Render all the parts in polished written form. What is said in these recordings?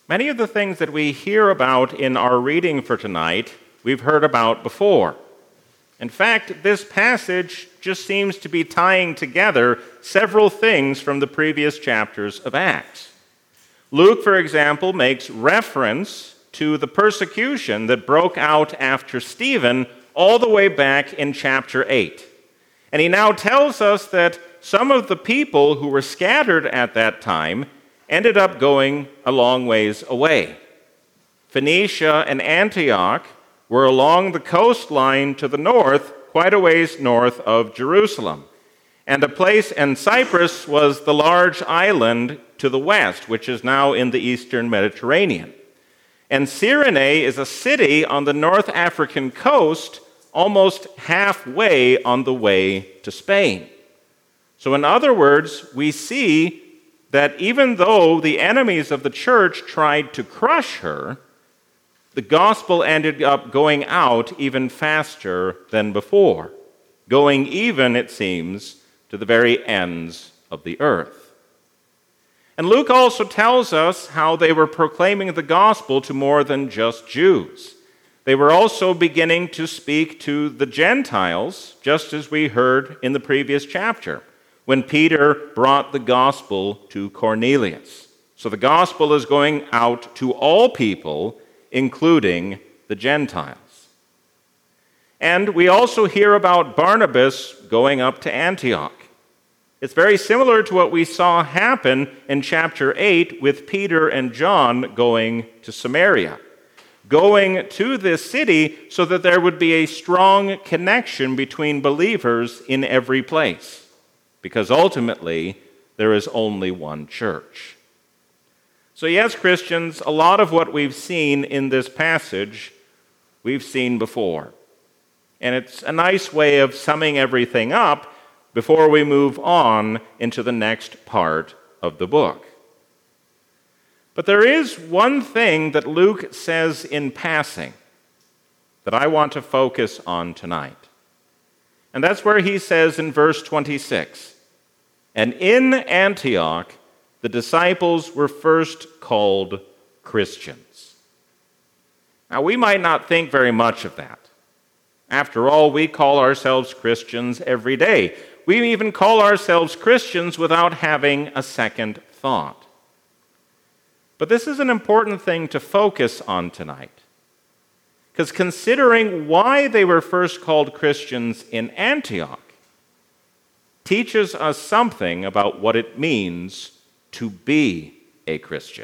Many of the things that we hear about in our reading for tonight, we've heard about before. In fact, this passage just seems to be tying together several things from the previous chapters of Acts. Luke, for example, makes reference to the persecution that broke out after Stephen all the way back in chapter 8. And he now tells us that some of the people who were scattered at that time ended up going a long ways away. Phoenicia and Antioch were along the coastline to the north, quite a ways north of Jerusalem. And Cyprus was the large island to the west, which is now in the eastern Mediterranean. And Cyrene is a city on the North African coast, almost halfway on the way to Spain. So in other words, we see that even though the enemies of the church tried to crush her, the gospel ended up going out even faster than before, going even, it seems, to the very ends of the earth. And Luke also tells us how they were proclaiming the gospel to more than just Jews. They were also beginning to speak to the Gentiles, just as we heard in the previous chapter, when Peter brought the gospel to Cornelius. So the gospel is going out to all people, including the Gentiles. And we also hear about Barnabas going up to Antioch. It's very similar to what we saw happen in chapter 8 with Peter and John going to Samaria, going to this city so that there would be a strong connection between believers in every place, because ultimately there is only one church. So yes, Christians, a lot of what we've seen in this passage, we've seen before. And it's a nice way of summing everything up before we move on into the next part of the book. But there is one thing that Luke says in passing that I want to focus on tonight. And that's where he says in verse 26, "And in Antioch, the disciples were first called Christians." Now, we might not think very much of that. After all, we call ourselves Christians every day. We even call ourselves Christians without having a second thought. But this is an important thing to focus on tonight, because considering why they were first called Christians in Antioch teaches us something about what it means to be a Christian.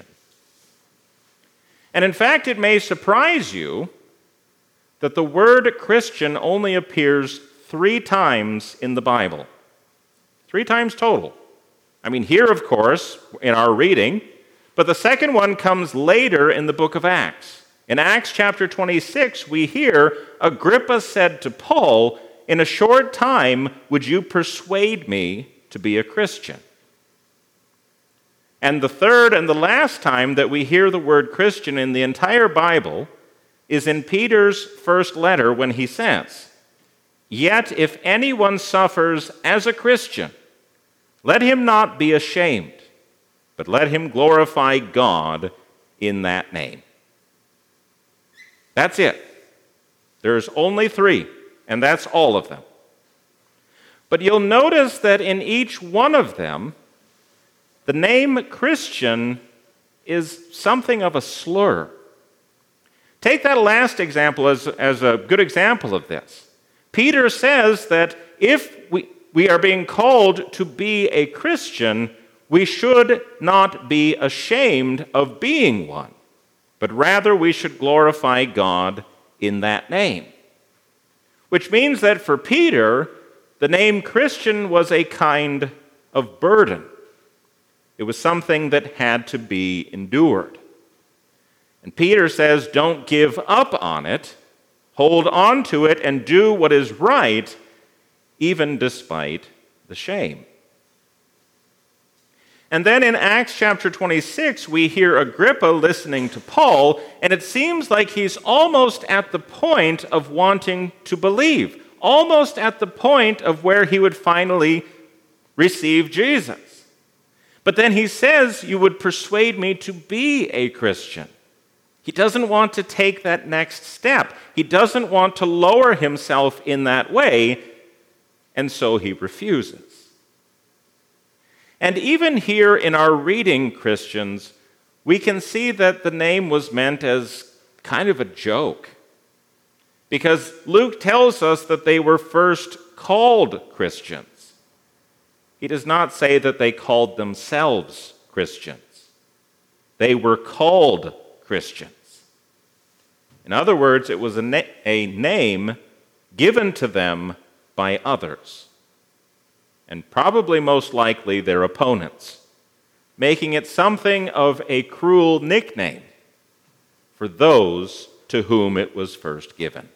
And in fact, it may surprise you that the word Christian only appears 3 times in the Bible. 3 times total. I mean, here, of course, in our reading, but the second one comes later in the book of Acts. In Acts chapter 26, we hear Agrippa said to Paul, "In a short time, would you persuade me to be a Christian?" And the third and the last time that we hear the word Christian in the entire Bible is in Peter's first letter when he says, "Yet if anyone suffers as a Christian, let him not be ashamed, but let him glorify God in that name." That's it. There's only 3, and that's all of them. But you'll notice that in each one of them, the name Christian is something of a slur. Take that last example as a good example of this. Peter says that if we are being called to be a Christian, we should not be ashamed of being one, but rather we should glorify God in that name. Which means that for Peter, the name Christian was a kind of burden. It was something that had to be endured. And Peter says, don't give up on it, hold on to it, and do what is right, even despite the shame. And then in Acts chapter 26, we hear Agrippa listening to Paul, and it seems like he's almost at the point of wanting to believe, almost at the point of where he would finally receive Jesus. But then he says, you would persuade me to be a Christian. He doesn't want to take that next step. He doesn't want to lower himself in that way, and so he refuses. And even here in our reading, Christians, we can see that the name was meant as kind of a joke. Because Luke tells us that they were first called Christians. He does not say that they called themselves Christians. They were called Christians. In other words, it was a name given to them by others, and probably most likely their opponents, making it something of a cruel nickname for those to whom it was first given.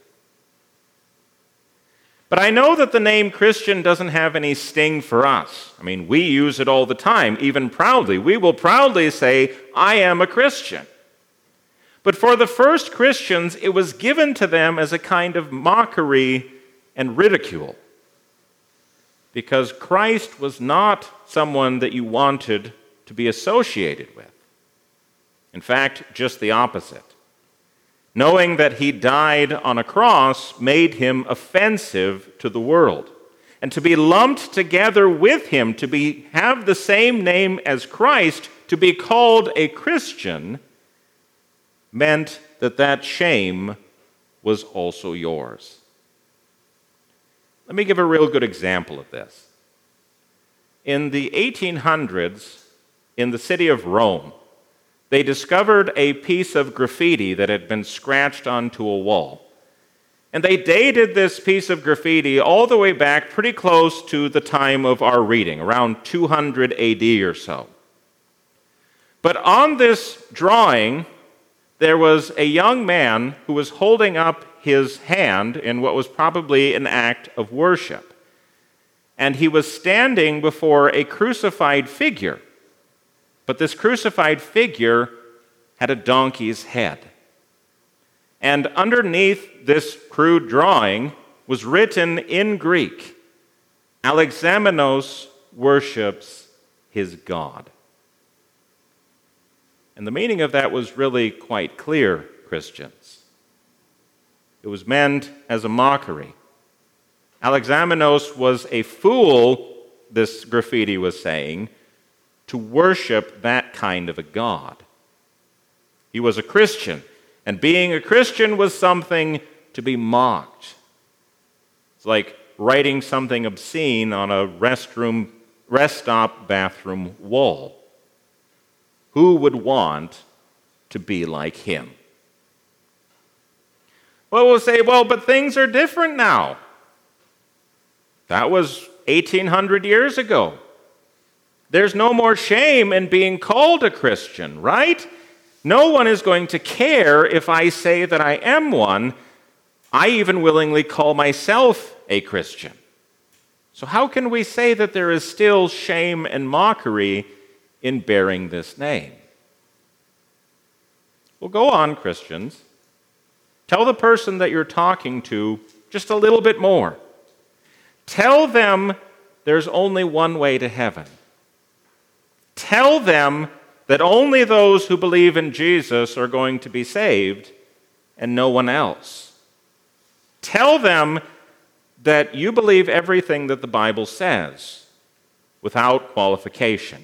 But I know that the name Christian doesn't have any sting for us. I mean, we use it all the time, even proudly. We will proudly say, I am a Christian. But for the first Christians, it was given to them as a kind of mockery and ridicule. Because Christ was not someone that you wanted to be associated with. In fact, just the opposite. Knowing that he died on a cross made him offensive to the world. And to be lumped together with him, to have the same name as Christ, to be called a Christian, meant that that shame was also yours. Let me give a real good example of this. In the 1800s, in the city of Rome, they discovered a piece of graffiti that had been scratched onto a wall. And they dated this piece of graffiti all the way back pretty close to the time of our reading, around 200 AD or so. But on this drawing, there was a young man who was holding up his hand in what was probably an act of worship. And he was standing before a crucified figure. But this crucified figure had a donkey's head. And underneath this crude drawing was written in Greek, Alexamenos worships his God. And the meaning of that was really quite clear, Christians. It was meant as a mockery. Alexamenos was a fool, this graffiti was saying, to worship that kind of a god. He was a Christian, and being a Christian was something to be mocked. It's like writing something obscene on a rest stop bathroom wall. Who would want to be like him? Well, we'll say, but things are different now. That was 1800 years ago. There's no more shame in being called a Christian, right? No one is going to care if I say that I am one. I even willingly call myself a Christian. So how can we say that there is still shame and mockery in bearing this name? Well, go on, Christians. Tell the person that you're talking to just a little bit more. Tell them there's only one way to heaven. Tell them that only those who believe in Jesus are going to be saved and no one else. Tell them that you believe everything that the Bible says without qualification.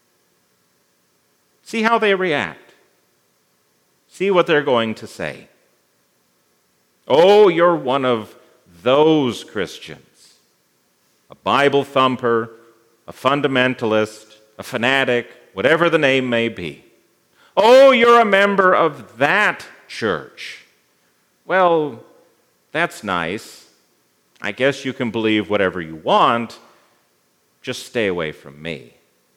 See how they react. See what they're going to say. Oh, you're one of those Christians. A Bible thumper, a fundamentalist, a fanatic, whatever the name may be. Oh, you're a member of that church. Well, that's nice. I guess you can believe whatever you want. Just stay away from me.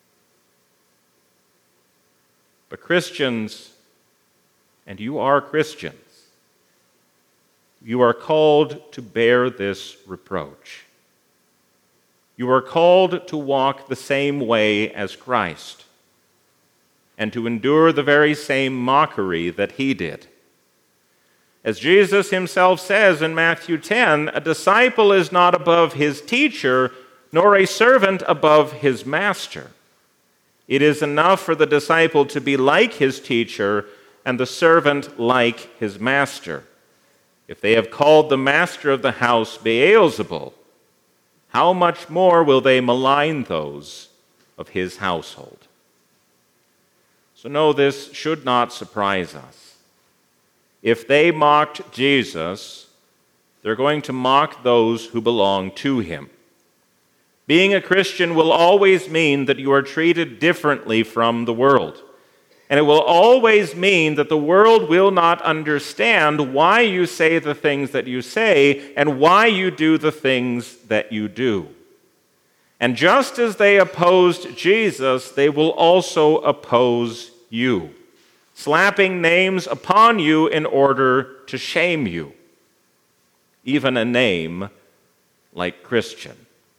But Christians, and you are Christians, you are called to bear this reproach. You are called to walk the same way as Christ and to endure the very same mockery that he did. As Jesus himself says in Matthew 10, a disciple is not above his teacher, nor a servant above his master. It is enough for the disciple to be like his teacher and the servant like his master. If they have called the master of the house Beelzebul, how much more will they malign those of his household? So no, this should not surprise us. If they mocked Jesus, they're going to mock those who belong to him. Being a Christian will always mean that you are treated differently from the world. And it will always mean that the world will not understand why you say the things that you say and why you do the things that you do. And just as they opposed Jesus, they will also oppose you, slapping names upon you in order to shame you. Even a name like Christian.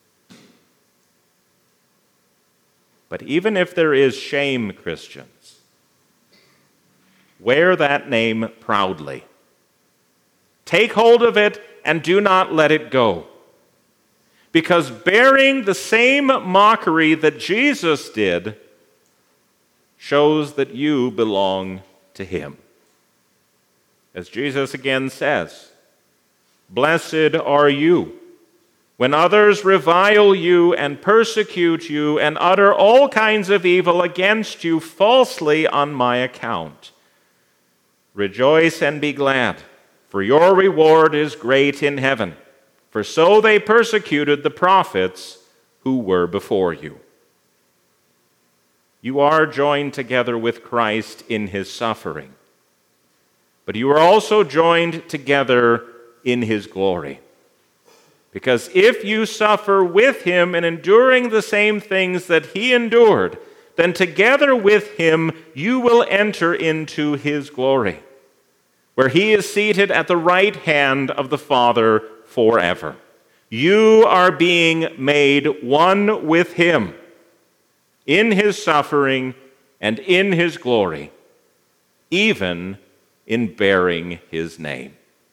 But even if there is shame, Christians, wear that name proudly. Take hold of it and do not let it go. Because bearing the same mockery that Jesus did shows that you belong to him. As Jesus again says, "Blessed are you when others revile you and persecute you and utter all kinds of evil against you falsely on my account. Rejoice and be glad, for your reward is great in heaven, for so they persecuted the prophets who were before you." You are joined together with Christ in his suffering, but you are also joined together in his glory. Because if you suffer with him in enduring the same things that he endured, then together with him you will enter into his glory, where he is seated at the right hand of the Father forever. You are being made one with him in his suffering and in his glory, even in bearing his name.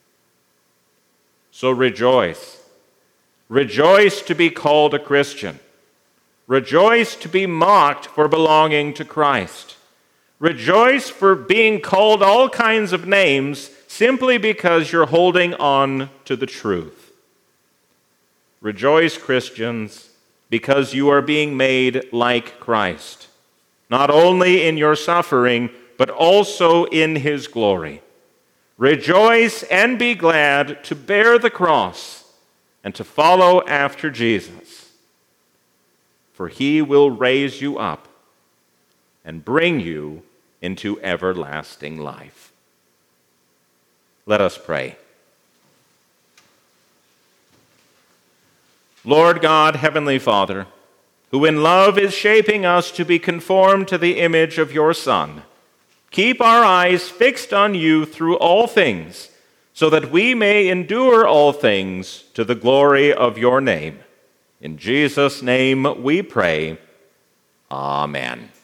So rejoice. Rejoice to be called a Christian. Rejoice to be mocked for belonging to Christ. Rejoice for being called all kinds of names simply because you're holding on to the truth. Rejoice, Christians, because you are being made like Christ, not only in your suffering, but also in his glory. Rejoice and be glad to bear the cross and to follow after Jesus, for he will raise you up and bring you into everlasting life. Let us pray. Lord God, Heavenly Father, who in love is shaping us to be conformed to the image of your Son, keep our eyes fixed on you through all things, so that we may endure all things to the glory of your name. In Jesus' name we pray. Amen.